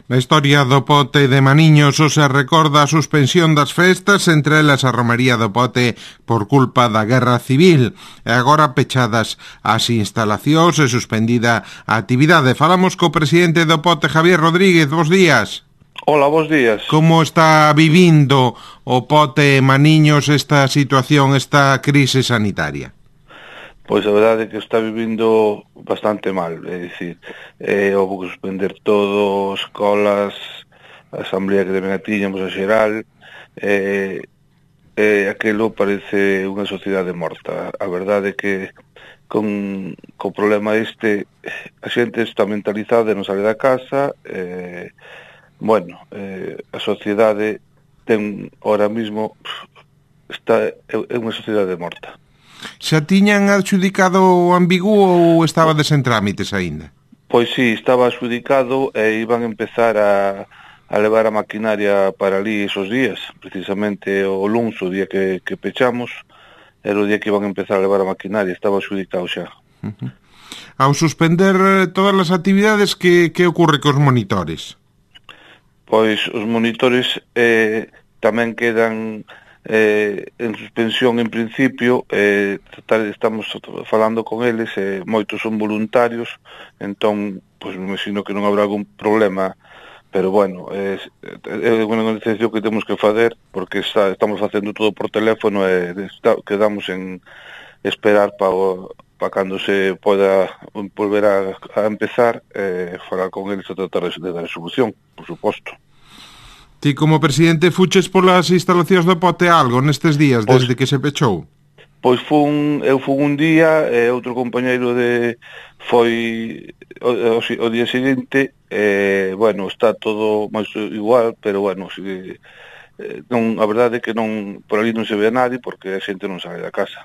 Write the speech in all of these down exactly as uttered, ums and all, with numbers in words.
Na historia do Pote de Maniños o se recorda a suspensión das festas, entre elas a romaría do Pote por culpa da Guerra Civil. E agora pechadas as instalacións e suspendida a actividade. Falamos co presidente do Pote, Javier Rodríguez. Bos días. Hola, bos días. Como está vivindo o Pote Maniños esta situación, esta crise sanitaria? Pois a verdade é que está vivindo bastante mal, é dicir, eh, houve que suspender todo, escolas, a asamblea que tamén a tiñamos a xeral, eh, eh, aquilo parece unha sociedade morta. A verdade é que con, con o problema este, a xente está mentalizada e non sale da casa, eh, bueno, eh, a sociedade ten, ahora mismo, está, é unha sociedade morta. Xa tiñan adxudicado o ambigúo ou estabades en trámites aínda? Pois sí, estaba adxudicado e iban a empezar a, a levar a maquinaria para ali esos días, precisamente o luns, o día que, que pechamos, era o día que iban a empezar a levar a maquinaria, estaba adxudicado xa. Uh-huh. Ao suspender todas as actividades, que, que ocorre cos monitores? Pois os monitores eh, tamén quedan eh, en suspensión en principio, eh, estamos falando con eles, eh, moitos son voluntarios, entón, pois me imagino que non habrá algún problema, pero bueno, é, é unha negociación que temos que fazer, porque está, estamos facendo todo por teléfono e está, quedamos en esperar para pa cando se poda volver a, a empezar, eh, falar con eles a tratar de dar solución, por suposto. Ti como presidente fuches polas instalacións do Pote algo nestes días, pois, desde que se pechou? Pois fun, eu fun un día, e outro compañeiro de foi o, o, o día seguinte, e, bueno, está todo máis igual, pero, bueno, si, non, a verdade é que non, por ali non se ve a nadie, porque a xente non sale da casa.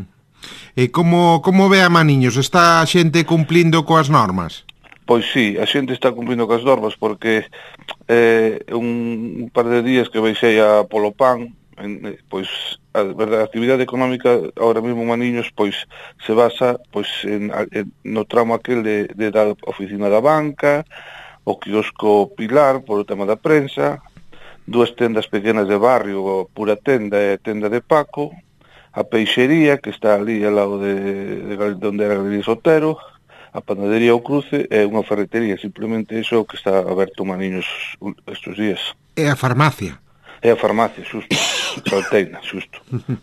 E como, como ve a Maniños? Está a xente cumplindo coas normas? Pois sí, a xente está cumplindo coas normas, porque eh, un, un par de días que baixei a polo pan, en, pois a, verdade, a actividade económica ahora mesmo en Maniños pois se basa pois en, en, no tramo aquel de, de da oficina da banca, o quiosco Pilar por o tema da prensa, dúas tendas pequenas de barrio, Pura Tenda e Tenda de Paco, a peixería que está ali ao lado de, de, de onde era Galería Sotero, a panadería ao cruce e unha ferretería, simplemente iso que está aberto en Maniños estes días. E a farmacia? É a farmacia, xusto, Salteina, xusto.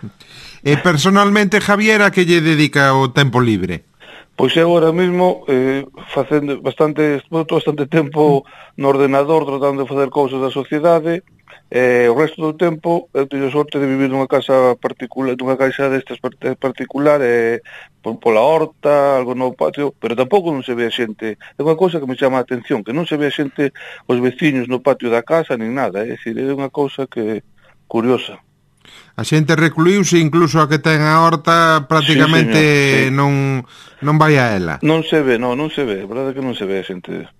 E personalmente, Javier, a que lle dedica o tempo libre? Pois eu agora mesmo eh, facendo bastante, bastante tempo no ordenador tratando de facer cousas da sociedade, e o resto do tempo eu teño sorte de vivir nunha casa particular, nunha casa destas particular, e eh, pola horta, algo no patio, pero tampouco non se ve a xente. É unha cousa que me chama a atención, que non se ve a xente, os veciños no patio da casa, nin nada, é dicir, é unha cousa que curiosa. A xente recluíuse, incluso a que ten a horta prácticamente sí, señor, sí. non non vai a ela. Non se ve, non, non se ve, a verdade é que non se ve a xente.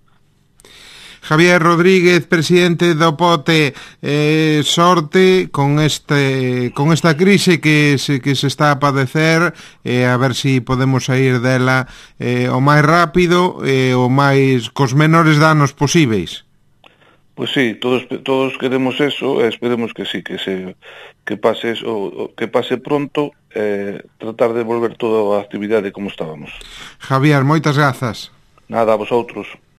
Javier Rodríguez, presidente do Pote, eh, sorte con este con esta crise que se, que se está a padecer, eh, a ver si podemos sair dela eh, o máis rápido e eh, o máis cos menores danos posíveis. Pois sí, todos todos queremos eso, e esperemos que sí, que se que pase eso, que pase pronto, eh, tratar de volver toda a actividade como estábamos. Javier, moitas grazas. Nada, a vosotros.